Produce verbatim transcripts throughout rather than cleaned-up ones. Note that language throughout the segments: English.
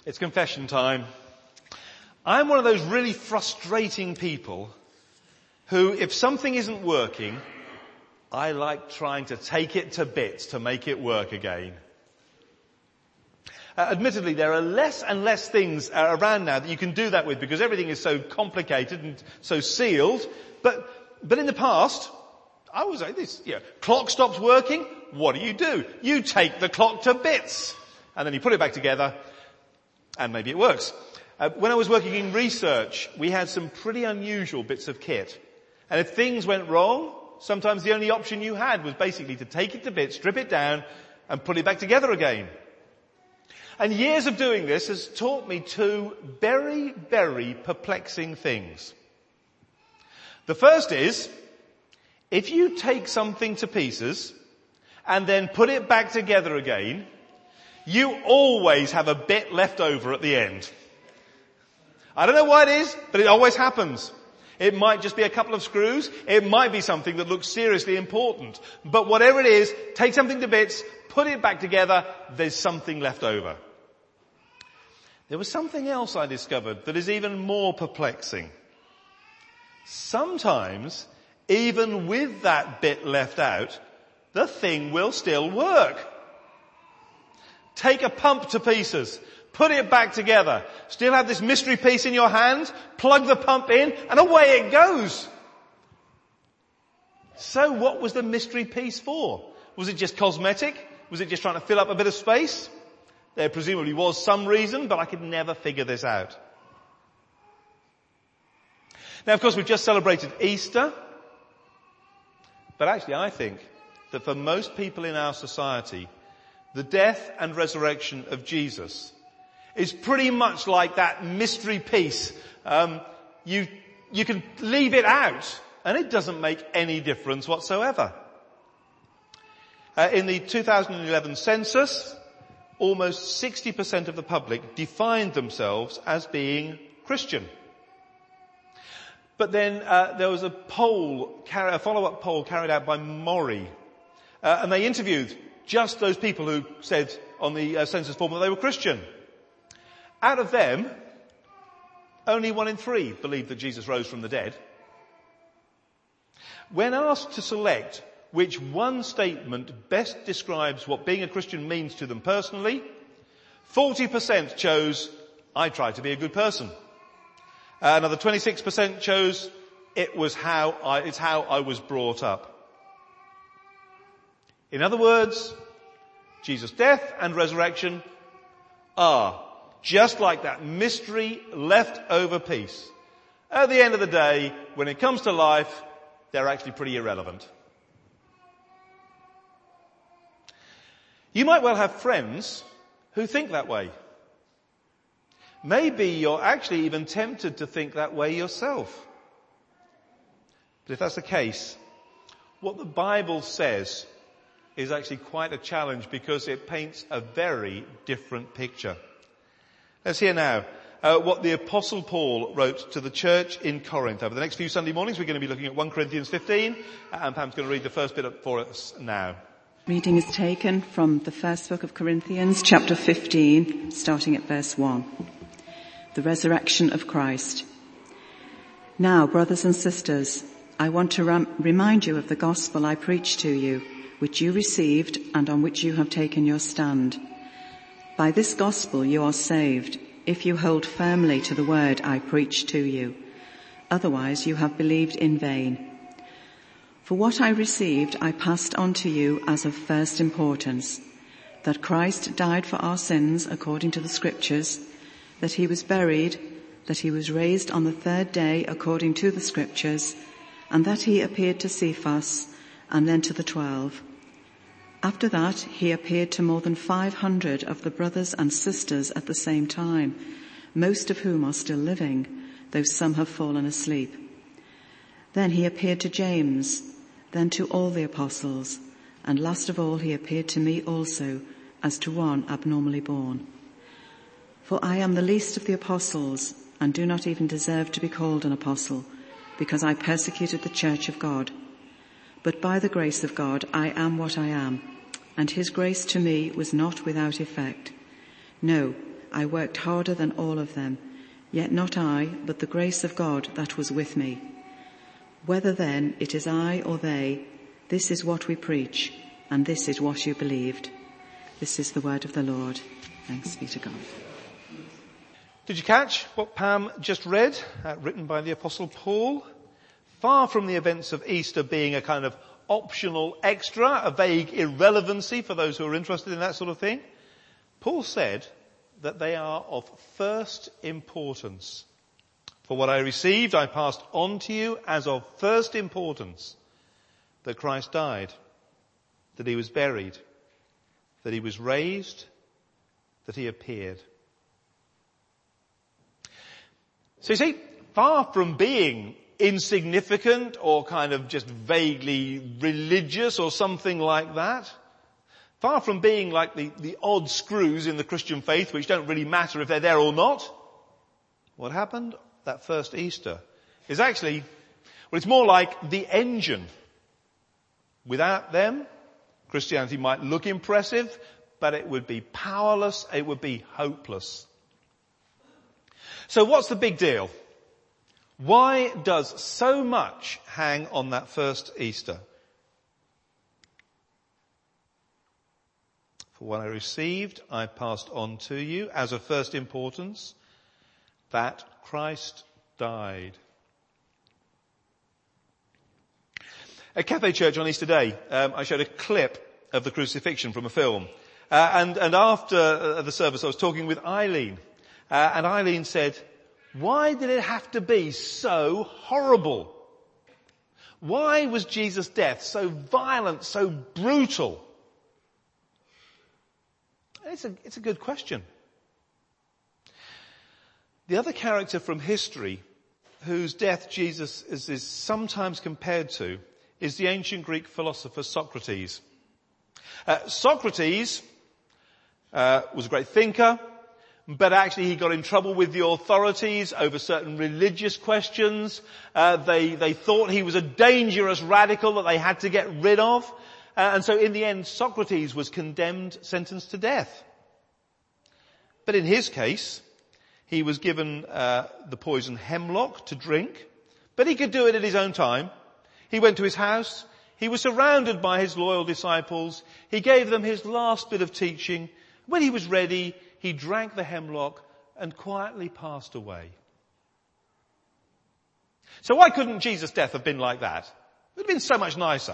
It's confession time. I'm one of those really frustrating people who, if something isn't working, I like trying to take it to bits to make it work again. Uh, admittedly, there are less and less things uh, around now that you can do that with because everything is so complicated and so sealed. But, but in the past, I was like this, you know, clock stops working, what do you do? You take the clock to bits. And then you put it back together, and maybe it works. Uh, when I was working in research, we had some pretty unusual bits of kit. And if things went wrong, sometimes the only option you had was basically to take it to bits, strip it down, and put it back together again. And years of doing this has taught me two very, very perplexing things. The first is, if you take something to pieces and then put it back together again, you always have a bit left over at the end. I don't know why it is, but it always happens. It might just be a couple of screws. It might be something that looks seriously important. But whatever it is, take something to bits, put it back together, there's something left over. There was something else I discovered that is even more perplexing. Sometimes, even with that bit left out, the thing will still work. Take a pump to pieces, put it back together, still have this mystery piece in your hand, plug the pump in, and away it goes. So what was the mystery piece for? Was it just cosmetic? Was it just trying to fill up a bit of space? There presumably was some reason, but I could never figure this out. Now, of course, we've just celebrated Easter, but actually I think that for most people in our society, the death and resurrection of Jesus is pretty much like that mystery piece. Um, you, you can leave it out and it doesn't make any difference whatsoever. Uh, in the two thousand eleven census, almost sixty percent of the public defined themselves as being Christian. But then uh, there was a poll, a follow-up poll carried out by Mori, uh, and they interviewed just those people who said on the uh, census form that they were Christian. Out of them, only one in three believed that Jesus rose from the dead. When asked to select which one statement best describes what being a Christian means to them personally, forty percent chose, I try to be a good person. Uh, another twenty-six percent chose, it was how I, it's how I was brought up. In other words, Jesus' death and resurrection are just like that mystery leftover piece. At the end of the day, when it comes to life, they're actually pretty irrelevant. You might well have friends who think that way. Maybe you're actually even tempted to think that way yourself. But if that's the case, what the Bible says is actually quite a challenge because it paints a very different picture. Let's hear now uh, what the Apostle Paul wrote to the church in Corinth. Over the next few Sunday mornings we're going to be looking at First Corinthians fifteen, and Pam's going to read the first bit for us now. Reading is taken from the first book of Corinthians, chapter fifteen, starting at verse one. The resurrection of Christ. Now, brothers and sisters, I want to ram- remind you of the gospel I preached to you, which you received and on which you have taken your stand. By this gospel you are saved, if you hold firmly to the word I preached to you. Otherwise you have believed in vain. For what I received I passed on to you as of first importance, that Christ died for our sins according to the Scriptures, that he was buried, that he was raised on the third day according to the Scriptures, and that he appeared to Cephas and then to the twelve. After that, he appeared to more than five hundred of the brothers and sisters at the same time, most of whom are still living, though some have fallen asleep. Then he appeared to James, then to all the apostles, and last of all he appeared to me also, as to one abnormally born. For I am the least of the apostles, and do not even deserve to be called an apostle, because I persecuted the church of God. But by the grace of God I am what I am, and his grace to me was not without effect. No, I worked harder than all of them, yet not I, but the grace of God that was with me. Whether then it is I or they, this is what we preach, and this is what you believed. This is the word of the Lord. Thanks be to God. Did you catch what Pam just read, uh, written by the Apostle Paul? Far from the events of Easter being a kind of optional extra, a vague irrelevancy for those who are interested in that sort of thing, Paul said that they are of first importance. For what I received, I passed on to you as of first importance, that Christ died, that he was buried, that he was raised, that he appeared. So you see, far from being insignificant or kind of just vaguely religious or something like that, far from being like the, the odd screws in the Christian faith which don't really matter if they're there or not, what happened that first Easter is actually, well, it's more like the engine. Without them, Christianity might look impressive, but it would be powerless, it would be hopeless. So what's the big deal? Why does so much hang on that first Easter? For what I received, I passed on to you as of first importance, that Christ died. At Cafe Church on Easter Day, um, I showed a clip of the crucifixion from a film. Uh, and, and after uh, the service, I was talking with Eileen. Uh, and Eileen said, why did it have to be so horrible? Why was Jesus' death so violent, so brutal? It's a, it's a good question. The other character from history whose death Jesus is, is sometimes compared to is the ancient Greek philosopher Socrates. Uh, Socrates uh, was a great thinker, but actually he got in trouble with the authorities over certain religious questions. Uh, they, they thought he was a dangerous radical that they had to get rid of. Uh, and so in the end, Socrates was condemned, sentenced to death. But in his case, he was given uh, the poison hemlock to drink, but he could do it at his own time. He went to his house. He was surrounded by his loyal disciples. He gave them his last bit of teaching. When he was ready, he drank the hemlock and quietly passed away. So why couldn't Jesus' death have been like that? It would have been so much nicer.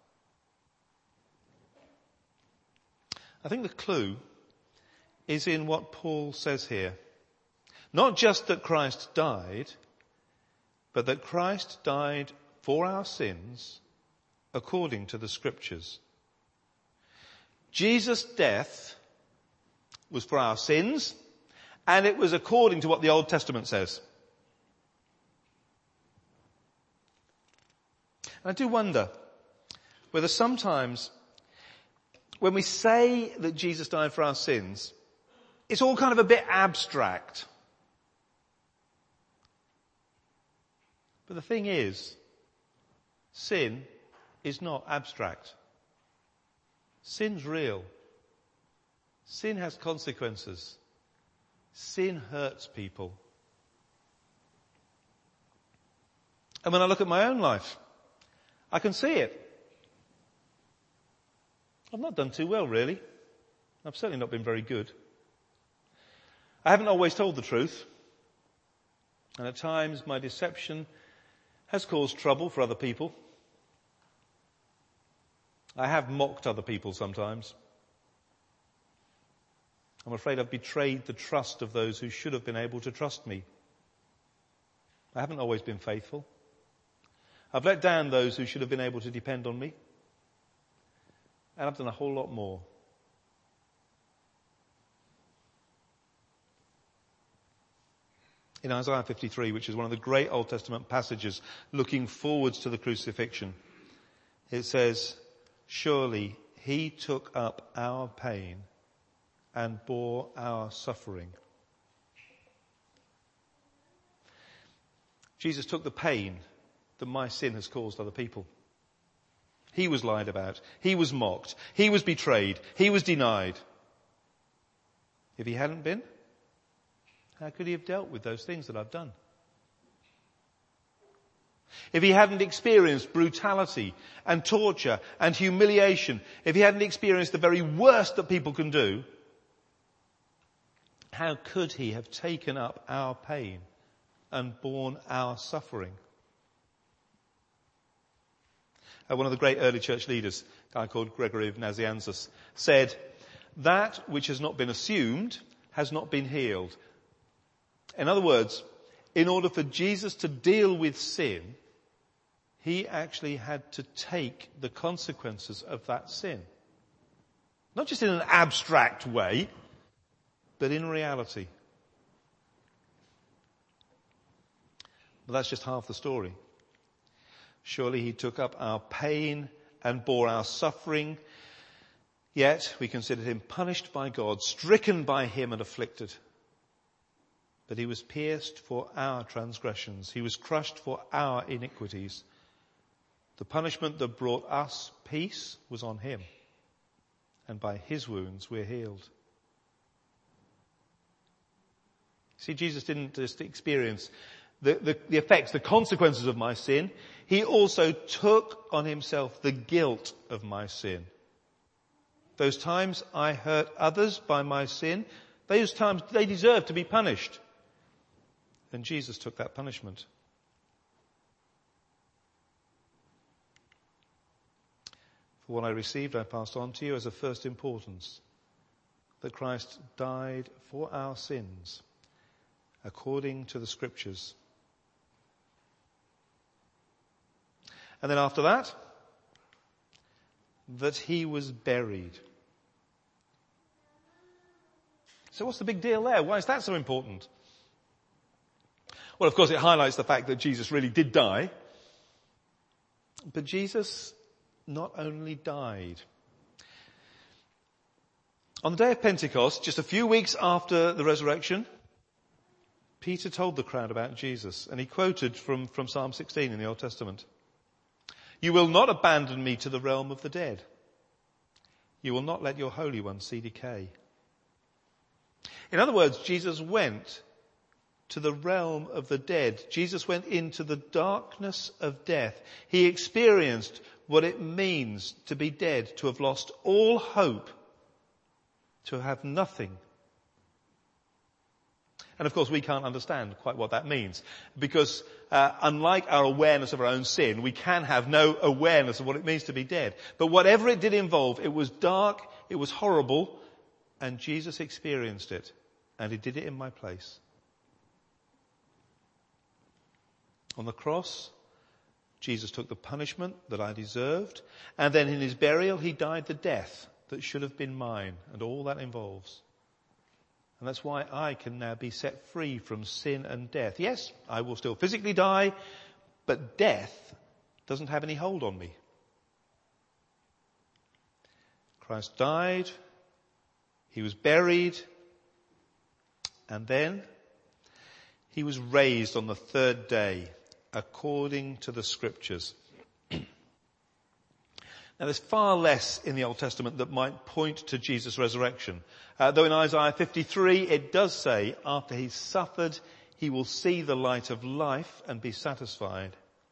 I think the clue is in what Paul says here. Not just that Christ died, but that Christ died for our sins according to the Scriptures. Jesus' death was for our sins, and it was according to what the Old Testament says. And I do wonder whether sometimes when we say that Jesus died for our sins, it's all kind of a bit abstract. But the thing is, sin is not abstract. Sin's real. Sin has consequences. Sin hurts people. And when I look at my own life, I can see it. I've not done too well, really. I've certainly not been very good. I haven't always told the truth. And at times my deception has caused trouble for other people. I have mocked other people sometimes. I'm afraid I've betrayed the trust of those who should have been able to trust me. I haven't always been faithful. I've let down those who should have been able to depend on me. And I've done a whole lot more. In Isaiah fifty-three, which is one of the great Old Testament passages looking forwards to the crucifixion, it says, surely he took up our pain and bore our suffering. Jesus took the pain that my sin has caused other people. He was lied about. He was mocked. He was betrayed. He was denied. If he hadn't been, How could he have dealt with those things that I've done? If he hadn't experienced brutality and torture and humiliation, if he hadn't experienced the very worst that people can do, how could he have taken up our pain and borne our suffering? Uh, one of the great early church leaders, a guy called Gregory of Nazianzus, said, "That which has not been assumed has not been healed." In other words, in order for Jesus to deal with sin, he actually had to take the consequences of that sin. Not just in an abstract way, but in reality. But that's just half the story. Surely he took up our pain and bore our suffering, yet we considered him punished by God, stricken by him and afflicted. But he was pierced for our transgressions. He was crushed for our iniquities. The punishment that brought us peace was on him, and by his wounds we're healed. See, Jesus didn't just experience the, the, the effects, the consequences of my sin. He also took on himself the guilt of my sin. Those times I hurt others by my sin, those times they deserve to be punished. And Jesus took that punishment. For what I received, I passed on to you as of first importance, that Christ died for our sins, according to the Scriptures. And then after that, that he was buried. So what's the big deal there? Why is that so important? Well, of course, it highlights the fact that Jesus really did die. But Jesus not only died. On the day of Pentecost, just a few weeks after the resurrection, Peter told the crowd about Jesus, and he quoted from, from Psalm sixteen in the Old Testament. "You will not abandon me to the realm of the dead. You will not let your Holy One see decay." In other words, Jesus went to the realm of the dead. Jesus went into the darkness of death. He experienced what it means to be dead, to have lost all hope, to have nothing. And of course we can't understand quite what that means, because uh, unlike our awareness of our own sin, we can have no awareness of what it means to be dead. But whatever it did involve, it was dark, it was horrible, and Jesus experienced it, and he did it in my place. On the cross, Jesus took the punishment that I deserved, and then in his burial he died the death that should have been mine, and all that involves. And that's why I can now be set free from sin and death. Yes, I will still physically die, but death doesn't have any hold on me. Christ died, he was buried, and then he was raised on the third day, according to the Scriptures. Now there's far less in the Old Testament that might point to Jesus' resurrection. Uh, though in Isaiah fifty-three it does say, after he's suffered, he will see the light of life and be satisfied.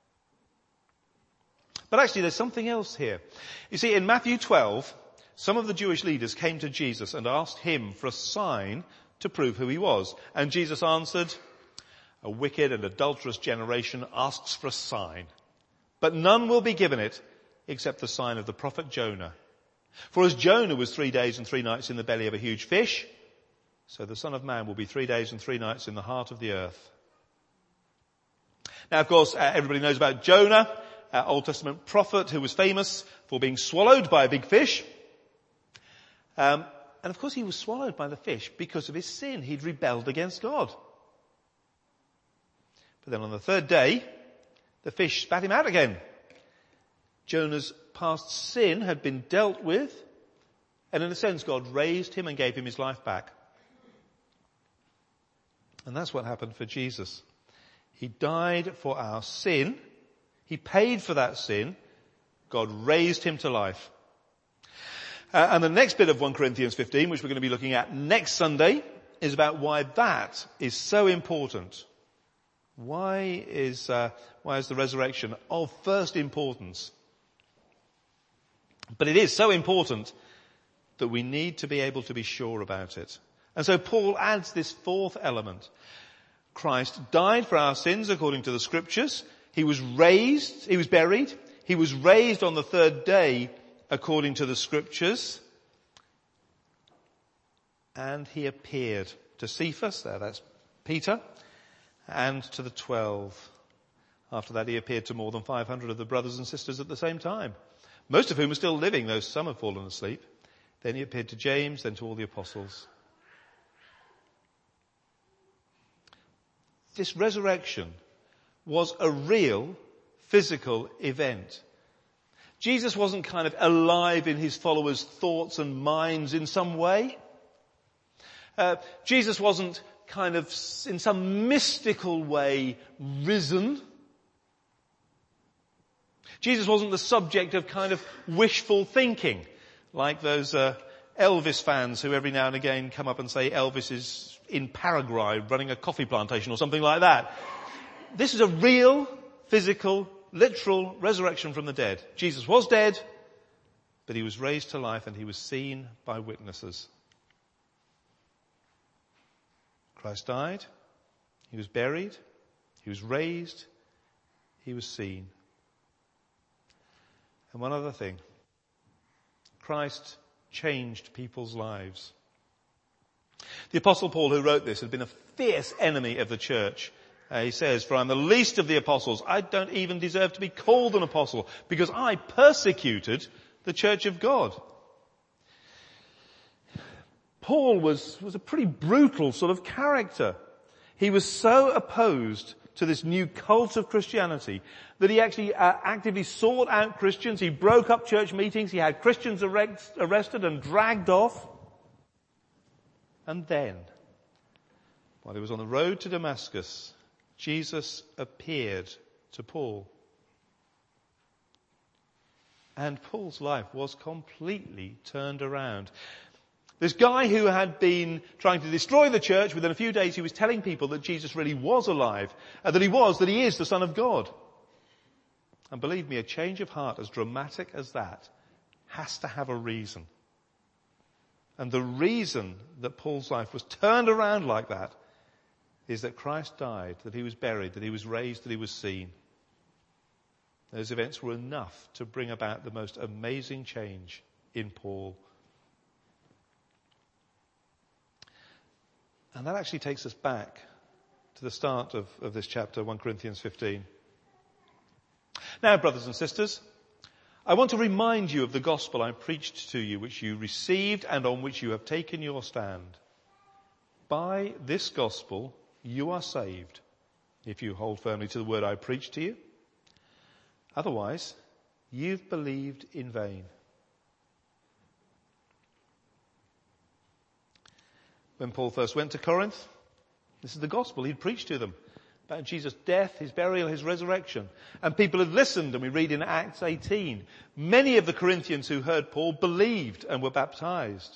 But actually there's something else here. You see, in Matthew twelve, some of the Jewish leaders came to Jesus and asked him for a sign to prove who he was. And Jesus answered, "A wicked and adulterous generation asks for a sign, but none will be given it except the sign of the prophet Jonah. For as Jonah was three days and three nights in the belly of a huge fish, so the Son of Man will be three days and three nights in the heart of the earth." Now, of course, uh, everybody knows about Jonah, uh, Old Testament prophet who was famous for being swallowed by a big fish. Um, and of course he was swallowed by the fish because of his sin. He'd rebelled against God. But then on the third day, the fish spat him out again. Jonah's past sin had been dealt with, and in a sense God raised him and gave him his life back. And that's what happened for Jesus. He died for our sin. He paid for that sin. God raised him to life. Uh, and the next bit of First Corinthians fifteen, which we're going to be looking at next Sunday, is about why that is so important. Why is, uh, why is the resurrection of first importance? But it is so important that we need to be able to be sure about it. And so Paul adds this fourth element. Christ died for our sins according to the scriptures. He was raised, he was buried. He was raised on the third day according to the scriptures. And he appeared to Cephas, there that's Peter, and to the twelve. After that he appeared to more than five hundred of the brothers and sisters at the same time, most of whom are still living, though some have fallen asleep. Then he appeared to James, then to all the apostles. This resurrection was a real physical event. Jesus wasn't kind of alive in his followers' thoughts and minds in some way. Uh, Jesus wasn't kind of in some mystical way risen. Jesus wasn't the subject of kind of wishful thinking, like those uh, Elvis fans who every now and again come up and say Elvis is in Paraguay running a coffee plantation or something like that. This is a real, physical, literal resurrection from the dead. Jesus was dead, but he was raised to life and he was seen by witnesses. Christ died, he was buried, he was raised, he was seen. And one other thing, Christ changed people's lives. The Apostle Paul, who wrote this, had been a fierce enemy of the church. Uh, he says, "For I'm the least of the apostles. I don't even deserve to be called an apostle because I persecuted the church of God." Paul was, was a pretty brutal sort of character. He was so opposed to this new cult of Christianity that he actually uh, actively sought out Christians. He broke up church meetings. He had Christians arrest, arrested and dragged off. And then, while he was on the road to Damascus, Jesus appeared to Paul. And Paul's life was completely turned around. This guy who had been trying to destroy the church, within a few days he was telling people that Jesus really was alive, and that he was, that he is the Son of God. And believe me, a change of heart as dramatic as that has to have a reason. And the reason that Paul's life was turned around like that is that Christ died, that he was buried, that he was raised, that he was seen. Those events were enough to bring about the most amazing change in Paul. And that actually takes us back to the start of, of this chapter, First Corinthians fifteen. Now, brothers and sisters, I want to remind you of the gospel I preached to you, which you received and on which you have taken your stand. By this gospel you are saved, if you hold firmly to the word I preached to you. Otherwise, you've believed in vain. When Paul first went to Corinth, this is the gospel he'd preached to them about Jesus' death, his burial, his resurrection. And people had listened, and we read in Acts eighteen, many of the Corinthians who heard Paul believed and were baptized.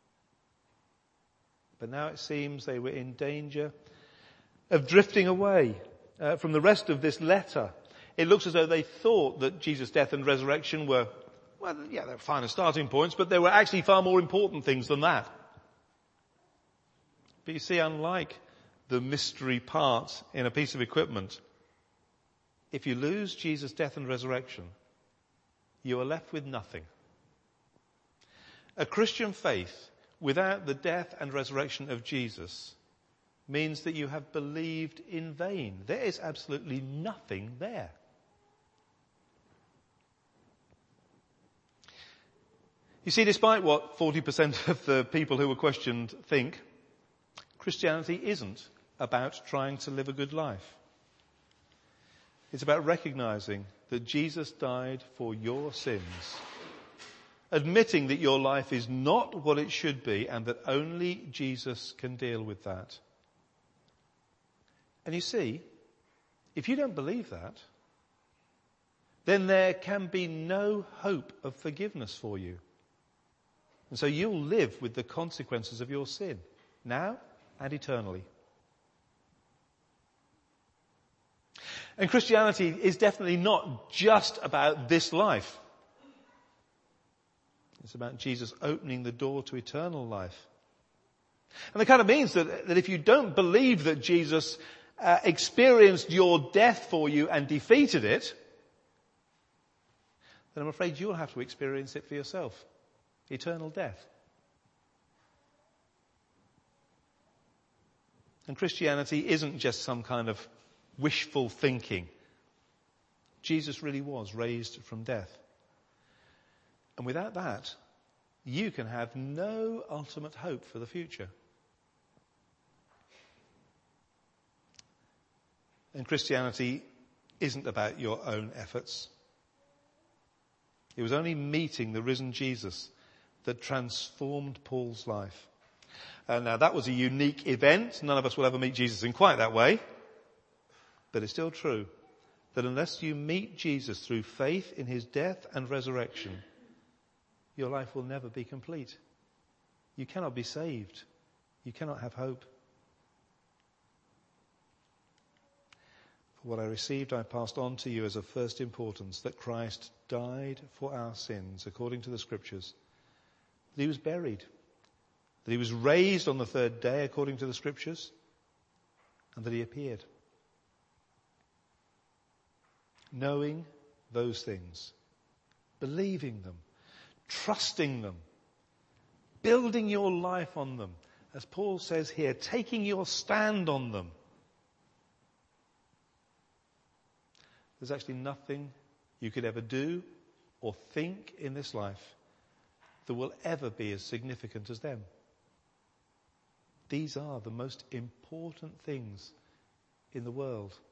But now it seems they were in danger of drifting away uh, from the rest of this letter. It looks as though they thought that Jesus' death and resurrection were, well, yeah, they were fine as starting points, but they were actually far more important things than that. But you see, unlike the mystery part in a piece of equipment, if you lose Jesus' death and resurrection, you are left with nothing. A Christian faith without the death and resurrection of Jesus means that you have believed in vain. There is absolutely nothing there. You see, despite what forty percent of the people who were questioned think, Christianity isn't about trying to live a good life. It's about recognizing that Jesus died for your sins, admitting that your life is not what it should be and that only Jesus can deal with that. And you see, if you don't believe that, then there can be no hope of forgiveness for you. And so you'll live with the consequences of your sin, now and eternally. And Christianity is definitely not just about this life. It's about Jesus opening the door to eternal life. And that kind of means that, that if you don't believe that Jesus uh, experienced your death for you and defeated it, then I'm afraid you'll have to experience it for yourself. Eternal death. And Christianity isn't just some kind of wishful thinking. Jesus really was raised from death. And without that, you can have no ultimate hope for the future. And Christianity isn't about your own efforts. It was only meeting the risen Jesus that transformed Paul's life. And now that was a unique event. None of us will ever meet Jesus in quite that way. But it's still true that unless you meet Jesus through faith in his death and resurrection, your life will never be complete. You cannot be saved. You cannot have hope. For what I received, I passed on to you as of first importance, that Christ died for our sins, according to the Scriptures, that he was buried, that he was raised on the third day, according to the Scriptures, and that he appeared. Knowing those things, believing them, trusting them, building your life on them, as Paul says here, taking your stand on them. There's actually nothing you could ever do or think in this life that will ever be as significant as them. These are the most important things in the world.